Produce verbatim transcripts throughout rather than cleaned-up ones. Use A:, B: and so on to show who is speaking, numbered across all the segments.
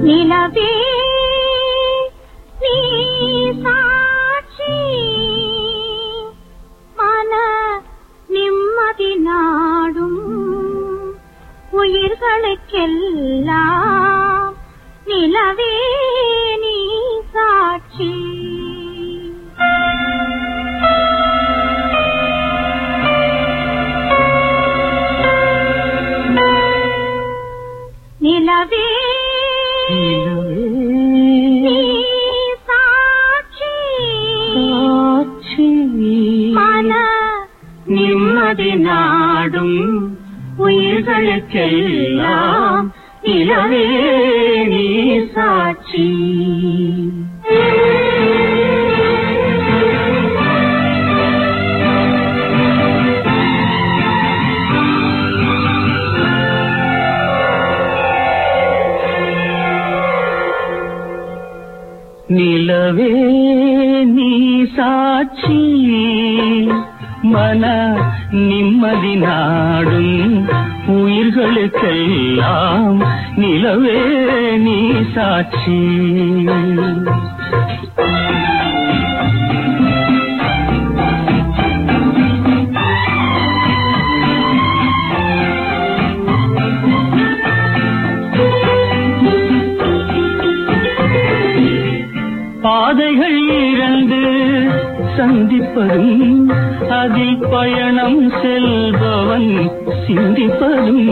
A: நிலவே நீ சாட்சி மன நிம்மதி நாடும் உயிர்களுக்கெல்லாம் நிலவே நீ சாட்சி. நிலவே நீ சாட்சி மன நிம்மதி நாடும் உயிர்களுக்கெல்லாம் நிலவே நீ சாட்சி.
B: நிலவே நீ சாட்சி மன நிம்மதி நாடும் உயிர்களுக்கெல்லாம் நிலவே நீ சாட்சி. பாதைகள் இரண்டு சந்திப்பதும் அதில் பயணம் செல்பவன் சிந்திப்பதும்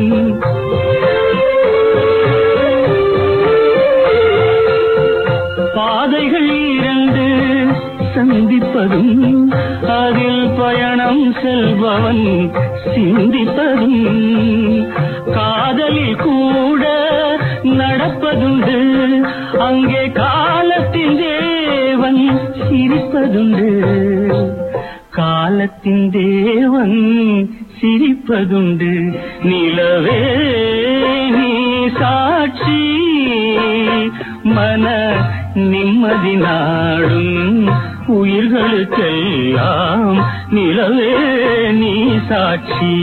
B: பாதைகள் இரண்டு சந்திப்பதும் அதில் பயணம் செல்பவன் சிந்திப்பதும் காதலில் கூட நடப்பதுண்டு அங்கே காலத்தின் தேவன் சிரிப்பதுண்டு காலத்தின் தேவன் சிரிப்பதுண்டு. நிலவே நீ சாட்சி மன நிம்மதி நாடும் உயிர்களுக்கெல்லாம் நிலவே நீ சாட்சி.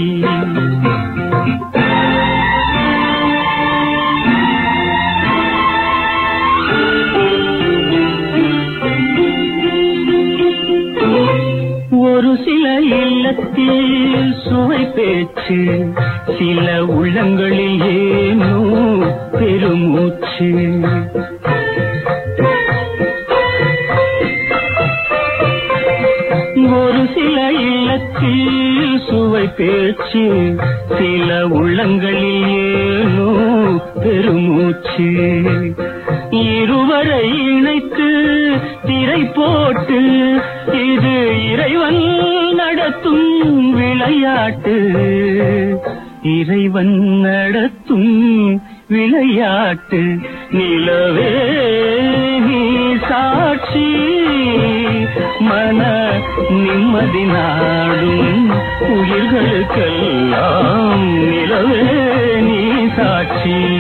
B: ஒரு சில இல்லத்தில் சுவை பேச்சு சில உள்ளங்களில் ஏனோ பெருமூச்சு. ஒரு சில இல்லத்தில் சுவை பேச்சு சில உள்ளங்களில் ஏனோ பெருமூச்சு. இருவரை இணைத்து திரை போட்டு இது இறைவன் நடத்தும் விளையாட்டு இறைவன் நடத்தும் விளையாட்டு. நிலவே நீ சாட்சி மன நிம்மதி நாடும் உயிர்களுக்கெல்லாம் நிலவே நீ சாட்சி.